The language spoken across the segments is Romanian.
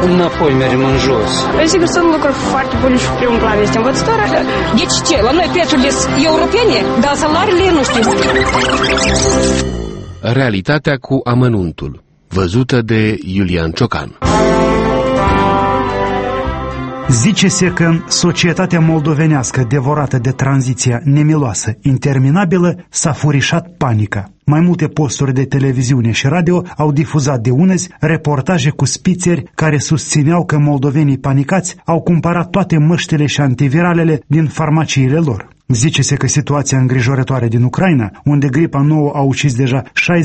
înapoi mergem în jos. Sigur, sunt lucruri foarte bune și primul plan este învățătoarea. Deci ce? La noi prețurile sunt europene, dar salariile nu știu. Realitatea cu amănuntul, văzută de Iulian Ciocan. Zice-se că societatea moldovenească devorată de tranziția nemiloasă, interminabilă, s-a furișat panica. Mai multe posturi de televiziune și radio au difuzat de unezi reportaje cu spițeri care susțineau că moldovenii panicați au cumpărat toate măștile și antiviralele din farmaciile lor. Zice-se că situația îngrijorătoare din Ucraina, unde gripa nouă a ucis deja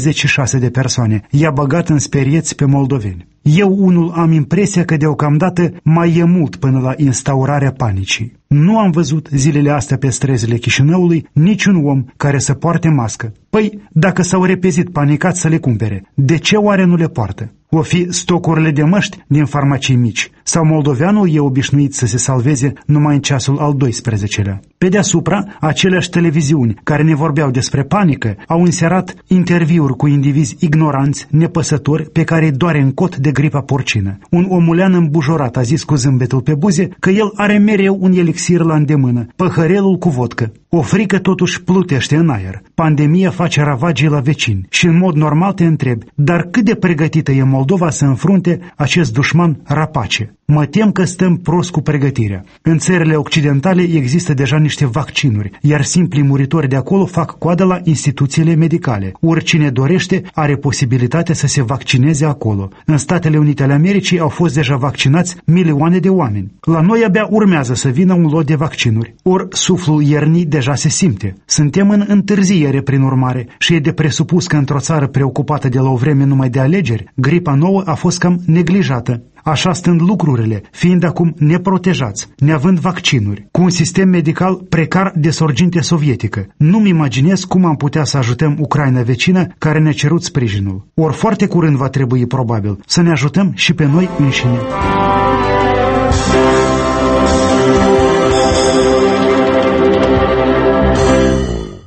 66 de persoane, i-a băgat în sperieți pe moldoveni. Eu unul am impresia că deocamdată mai e mult până la instaurarea panicii. Nu am văzut zilele astea pe străzile Chișinăului niciun om care să poarte mască. Păi, dacă s-au repezit panicați să le cumpere, de ce oare nu le poartă? O fi stocurile de măști din farmacii mici, sau moldoveanul e obișnuit să se salveze numai în ceasul al 12-lea. Pe deasupra, aceleași televiziuni care ne vorbeau despre panică au inserat interviuri cu indivizi ignoranți, nepăsători, pe care îi doare în cot de gripa porcină. Un omulean îmbujorat a zis cu zâmbetul pe buze că el are mereu un elixir la îndemână, păhărelul cu vodcă. O frică totuși plutește în aer. Pandemia face ravagii la vecini și în mod normal te întrebi, dar cât de pregătită e Moldova să înfrunte acest dușman rapace? Mă tem că stăm prost cu pregătirea. În țările occidentale există deja niște vaccinuri, iar simplii muritori de acolo fac coadă la instituțiile medicale. Oricine dorește are posibilitatea să se vaccineze acolo. În Statele Unite ale Americii au fost deja vaccinați milioane de oameni. La noi abia urmează să vină un lot de vaccinuri. Ori suflul iernii deja se simte. Suntem în întârziere prin urmare și e de presupus că într-o țară preocupată de la o vreme numai de alegeri, gripa nouă a fost cam neglijată. Așa stând lucrurile, fiind acum neprotejați, neavând vaccinuri, cu un sistem medical precar de sorginte sovietică, nu-mi imaginez cum am putea să ajutăm Ucraina vecină care ne-a cerut sprijinul. Ori foarte curând va trebui, probabil, să ne ajutăm și pe noi înșine.